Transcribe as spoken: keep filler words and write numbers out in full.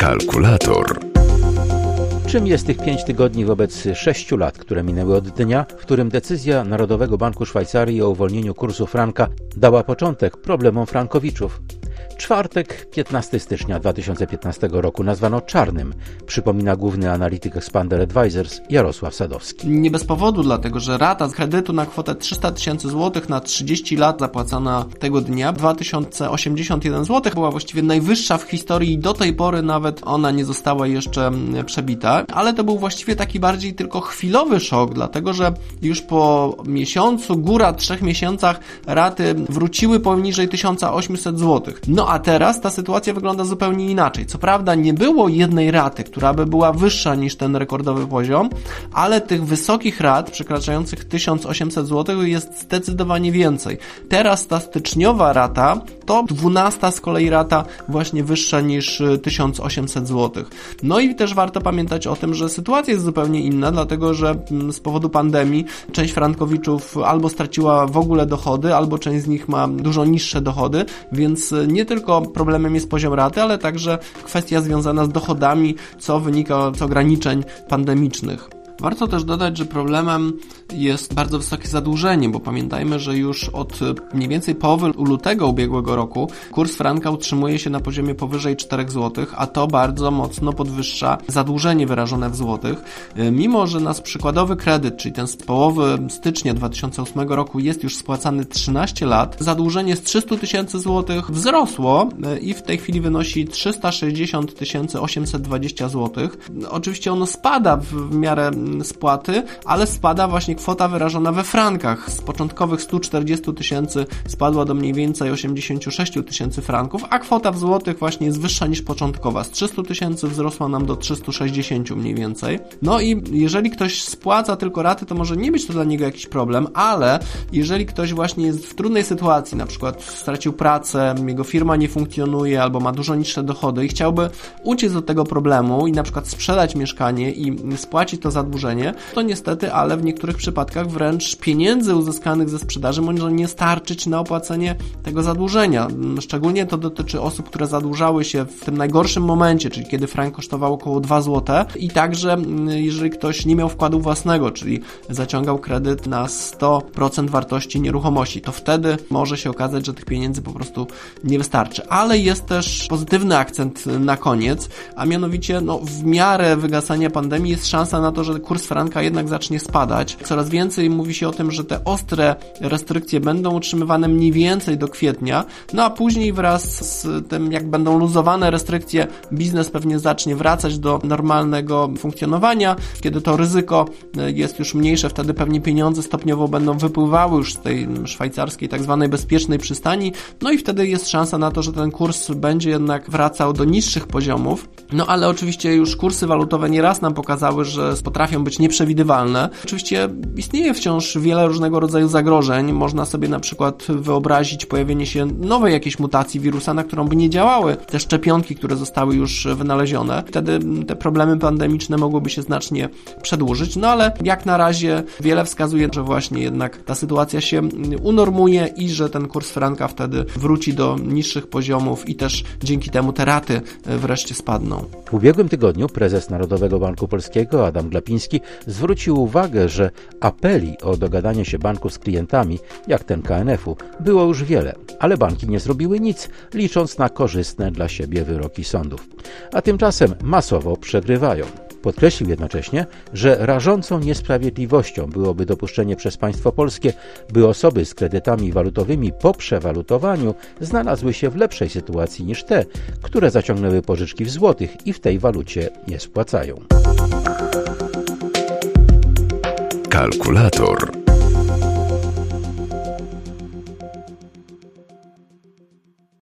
Kalkulator. Czym jest tych pięć tygodni wobec sześciu lat, które minęły od dnia, w którym decyzja Narodowego Banku Szwajcarii o uwolnieniu kursu franka dała początek problemom frankowiczów? Czwartek, piętnastego stycznia dwa tysiące piętnastego roku nazwano czarnym, przypomina główny analityk Expander Advisors Jarosław Sadowski. Nie bez powodu, dlatego że rata z kredytu na kwotę trzysta tysięcy złotych na trzydzieści lat zapłacana tego dnia, dwa tysiące osiemdziesiąt jeden złotych, była właściwie najwyższa w historii i do tej pory nawet ona nie została jeszcze przebita, ale to był właściwie taki bardziej tylko chwilowy szok, dlatego że już po miesiącu, góra trzech miesiącach raty wróciły poniżej tysiąc osiemset złotych. No a teraz ta sytuacja wygląda zupełnie inaczej. Co prawda nie było jednej raty, która by była wyższa niż ten rekordowy poziom, ale tych wysokich rat przekraczających tysiąc osiemset złotych jest zdecydowanie więcej. Teraz ta styczniowa rata to dwunasta z kolei rata właśnie wyższa niż tysiąc osiemset złotych. No i też warto pamiętać o tym, że sytuacja jest zupełnie inna, dlatego że z powodu pandemii część frankowiczów albo straciła w ogóle dochody, albo część z nich ma dużo niższe dochody, więc nie tylko problemem jest poziom raty, ale także kwestia związana z dochodami, co wynika z ograniczeń pandemicznych. Warto też dodać, że problemem jest bardzo wysokie zadłużenie, bo pamiętajmy, że już od mniej więcej połowy lutego ubiegłego roku kurs franka utrzymuje się na poziomie powyżej czterech złotych, a to bardzo mocno podwyższa zadłużenie wyrażone w złotych. Mimo że nasz przykładowy kredyt, czyli ten z połowy stycznia dwa tysiące ósmego roku jest już spłacany trzynaście lat, zadłużenie z trzysta tysięcy złotych wzrosło i w tej chwili wynosi trzysta sześćdziesiąt tysięcy osiemset dwadzieścia złotych. Oczywiście ono spada w miarę spłaty, ale spada właśnie kwota wyrażona we frankach. Z początkowych stu czterdziestu tysięcy spadła do mniej więcej osiemdziesięciu sześciu tysięcy franków, a kwota w złotych właśnie jest wyższa niż początkowa. Z trzystu tysięcy wzrosła nam do trzystu sześćdziesięciu mniej więcej. No i jeżeli ktoś spłaca tylko raty, to może nie być to dla niego jakiś problem, ale jeżeli ktoś właśnie jest w trudnej sytuacji, na przykład stracił pracę, jego firma nie funkcjonuje albo ma dużo niższe dochody i chciałby uciec od tego problemu i na przykład sprzedać mieszkanie i spłacić to zadłużenie, to niestety, ale w niektórych przypadkach wręcz pieniędzy uzyskanych ze sprzedaży może nie starczyć na opłacenie tego zadłużenia. Szczególnie to dotyczy osób, które zadłużały się w tym najgorszym momencie, czyli kiedy frank kosztował około dwa złote i także jeżeli ktoś nie miał wkładu własnego, czyli zaciągał kredyt na sto procent wartości nieruchomości, to wtedy może się okazać, że tych pieniędzy po prostu nie wystarczy. Ale jest też pozytywny akcent na koniec, a mianowicie no, w miarę wygasania pandemii jest szansa na to, że kurs franka jednak zacznie spadać. Coraz więcej mówi się o tym, że te ostre restrykcje będą utrzymywane mniej więcej do kwietnia, no a później wraz z tym, jak będą luzowane restrykcje, biznes pewnie zacznie wracać do normalnego funkcjonowania. Kiedy to ryzyko jest już mniejsze, wtedy pewnie pieniądze stopniowo będą wypływały już z tej szwajcarskiej tak zwanej bezpiecznej przystani, no i wtedy jest szansa na to, że ten kurs będzie jednak wracał do niższych poziomów. No ale oczywiście już kursy walutowe nieraz nam pokazały, że potrafią być nieprzewidywalne. Oczywiście istnieje wciąż wiele różnego rodzaju zagrożeń. Można sobie na przykład wyobrazić pojawienie się nowej jakiejś mutacji wirusa, na którą by nie działały te szczepionki, które zostały już wynalezione. Wtedy te problemy pandemiczne mogłyby się znacznie przedłużyć, no ale jak na razie wiele wskazuje, że właśnie jednak ta sytuacja się unormuje i że ten kurs franka wtedy wróci do niższych poziomów i też dzięki temu te raty wreszcie spadną. W ubiegłym tygodniu prezes Narodowego Banku Polskiego Adam Glapiński zwrócił uwagę, że apeli o dogadanie się banku z klientami, jak ten K N F u, było już wiele, ale banki nie zrobiły nic, licząc na korzystne dla siebie wyroki sądów. A tymczasem masowo przegrywają. Podkreślił jednocześnie, że rażącą niesprawiedliwością byłoby dopuszczenie przez państwo polskie, by osoby z kredytami walutowymi po przewalutowaniu znalazły się w lepszej sytuacji niż te, które zaciągnęły pożyczki w złotych i w tej walucie je spłacają. Kalkulator.